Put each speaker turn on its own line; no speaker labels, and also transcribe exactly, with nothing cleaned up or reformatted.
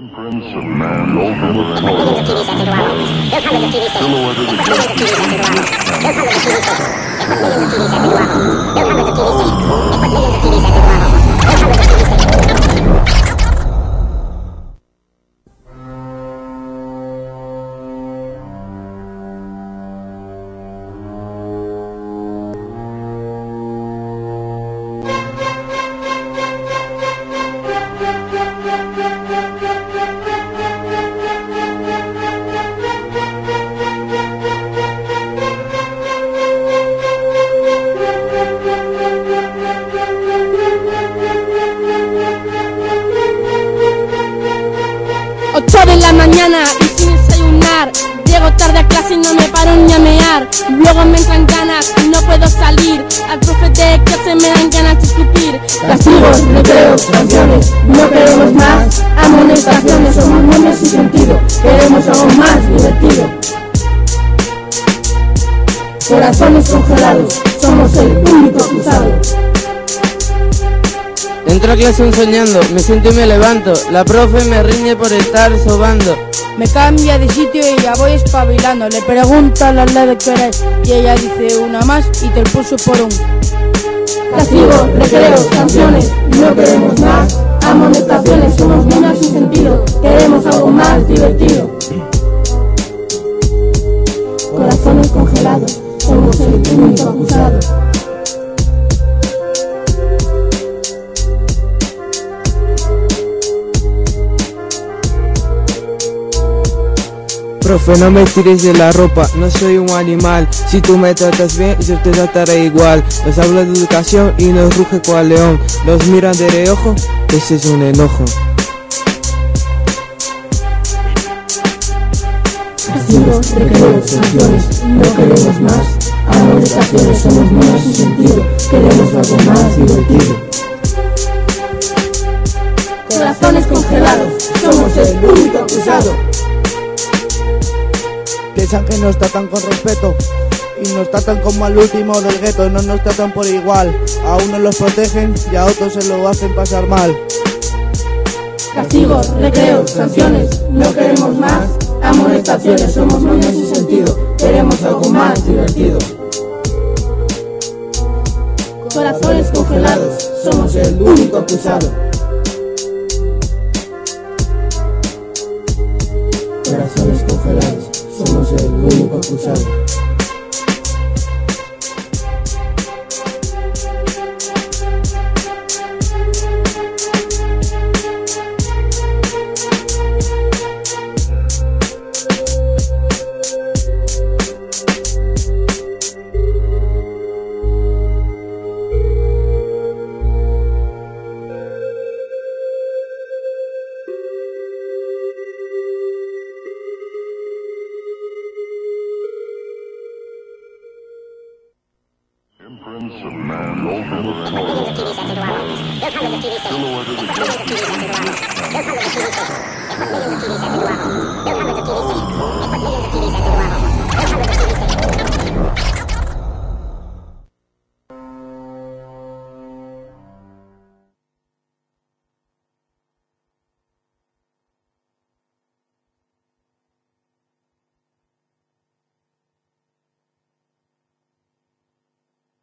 Imprints of man's ultimate toil. Silhouetted against the
ocho de la mañana y sin desayunar. Llego tarde a clase y no me paro ni a mear. Luego me entran ganas y no puedo salir. Al profe de clase me dan ganas de escupir.
Castigos, recreos, canciones, no queremos más amonestaciones, somos niños sin sentido, queremos algo más divertido. Corazones congelados, somos el único acusado.
Entro a clase ensoñando, me siento y me levanto. La profe me riñe por estar sobando.
Me cambia de sitio y ya voy espabilando. Le pregunto a la ley que hora es y ella dice una más y te pulso por un.
Castigos, recreos, canciones, no queremos más amonestaciones, somos niños sin sentido, queremos algo más divertido. Corazones congelados, somos el único acusado.
Profe, no me tires de la ropa, no soy un animal. Si tú me tratas bien, yo te trataré igual. Nos habla de educación y nos ruge cual león. Nos miran de reojo, ese es un enojo.
Castigos, recreos, canciones, no queremos más amonestaciones, somos niños sin sentido, queremos algo más divertido. Corazones congelados, somos el único acusado.
Piensan que nos tratan con respeto y nos tratan como al último del gueto, no nos tratan por igual. A unos los protegen y a otros se lo hacen pasar mal.
Castigos, recreos, sanciones, no queremos más amonestaciones, somos niños sin sentido, queremos algo más divertido. Corazones congelados, somos el único acusado. Corazones congelados, somos el único acusado.
Imprints of man's ultimate toil. Silhouetted against the